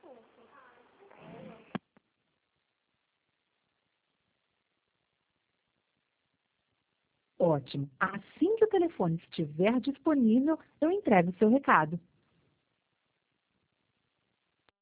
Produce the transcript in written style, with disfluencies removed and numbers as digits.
Ótimo. Assim que o telefone estiver disponível, eu entrego o seu recado.